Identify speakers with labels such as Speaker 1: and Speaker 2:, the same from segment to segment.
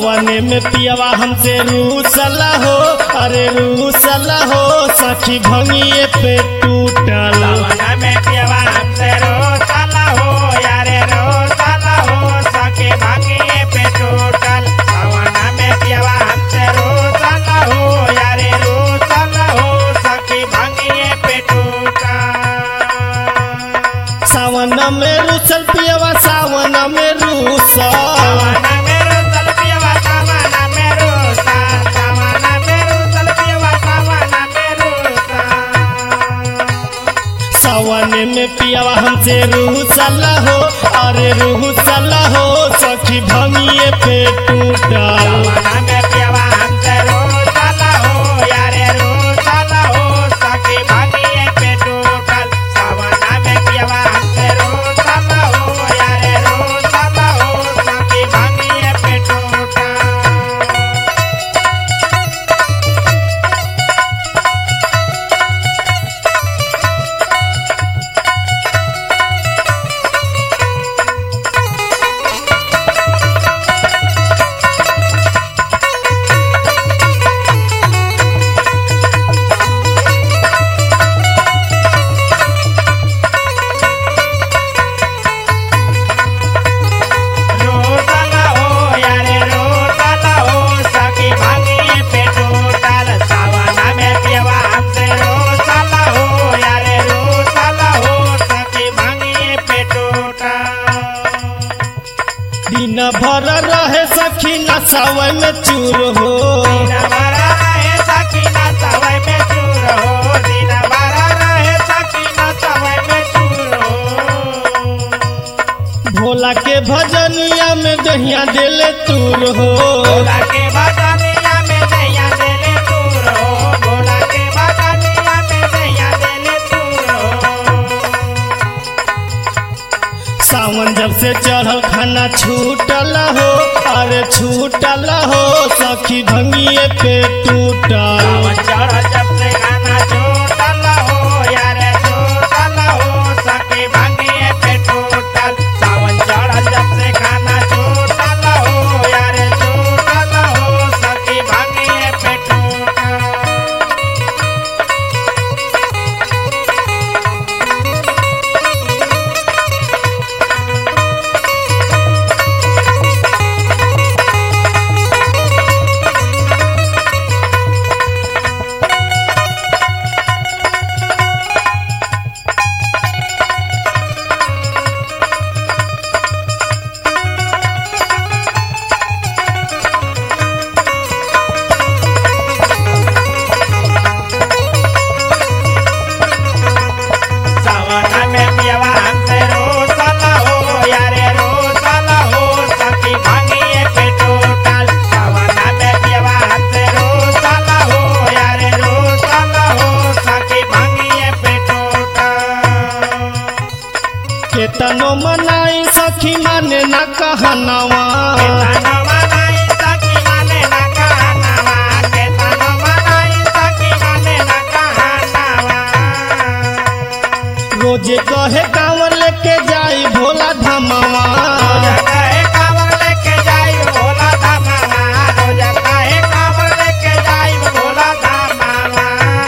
Speaker 1: सावन में पियवा हमसे रूसला हो, अरे रूसला हो सखी भंगिए पे टूटल।
Speaker 2: सावन में पियवा हमसे रोसला हो, यारे रोसला हो सखी भंगिए पे टूटल। सावन में पियवा हमसे रोसला हो, यारे रोसला हो सखी भंगिए पे टूटल।
Speaker 1: सावन में रूसल पियवा सावन में रूसल,
Speaker 2: सावन में रोसल पियवा सावन में रोसल, सावन में रोसल पियवा सावन में रोसल।
Speaker 1: सावन में पियवा हमसे रूसला हो, अरे रूसला हो सखी भंगिए पे टूटल।
Speaker 2: सावन में पियवा हमसे रोसला हो, यारे रोसला हो सखी भंगिए पे टूटल। सावन में पियवा हमसे रोसला हो, यारे रोसला हो सखी भंगिए पे टूटल। रोसला हो, यारे रोसला हो सखी भंगिए पे टूटल। सावन में पियवा हमसे रोसला हो, यारे रोसला हो सखी भंगिए पे टूटल।
Speaker 1: दिन भर रहे सखी नसावे में चूर हो,
Speaker 2: दिन भर रहे सखी नसावे में चूर हो, दिन भर रहे सखी नसावे में चूर हो।
Speaker 1: भोला के भजनिया में दहिया देले तूर हो।
Speaker 2: भोला के भजनिया में दैया देले तूर हो, भोला के भजनिया में दैया देले तूर हो।
Speaker 1: सावन जब से चढ़ल खाना छूटल हो, अरे छूटल हो सखी भंगिए पे टूटल।
Speaker 2: सावन चढ़ल जब से खाना छूटल हो, यारे छूटल हो सखी भंगिए पे टूटल। सावन चढ़ल जब से खाना छूटल हो, यारे छूटल हो सखी भंगिए पे टूटल। सावन में पियवा हमसे रोसला हो, यारे रोसला हो सखी भंगिए पे टूटल। सावन में पियवा हमसे रोसला हो, यारे रोसला हो सखी भंगिए पे टूटल।
Speaker 1: केतनो मनाई सखी माने ना कहनावा,
Speaker 2: केतनो मनाई सखी माने ना कहनावा, केतनो मनाई सखी माने ना कहनावा।
Speaker 1: रोजे कहे कांवर लेके जाई भोला धामावा।
Speaker 2: रोजा कहे कांवर लेके जाई भोला धामावा, रोजा कहे कांवर लेके जाई भोला धामावा।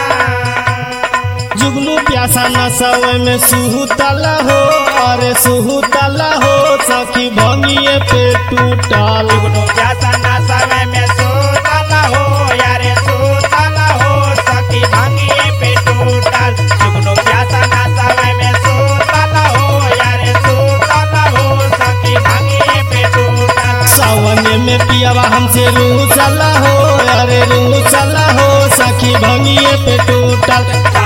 Speaker 1: जुगनू प्यासा नसावे में सुहुतला हो, अरे सुहुतला हो सखी भंगिए पे टूटल।
Speaker 2: जुगनू प्यासा नसावे में सुतला हो, यारे सुतला हो सखी भंगिए पे टूटल। जुगनू प्यासा नसावे में सुतला हो, यारे सुतला हो सखी भंगिए पे टूटल।
Speaker 1: सावन में पियवा हमसे रूसला हो, अरे रूसला हो सखी भंगिए पे टूटल।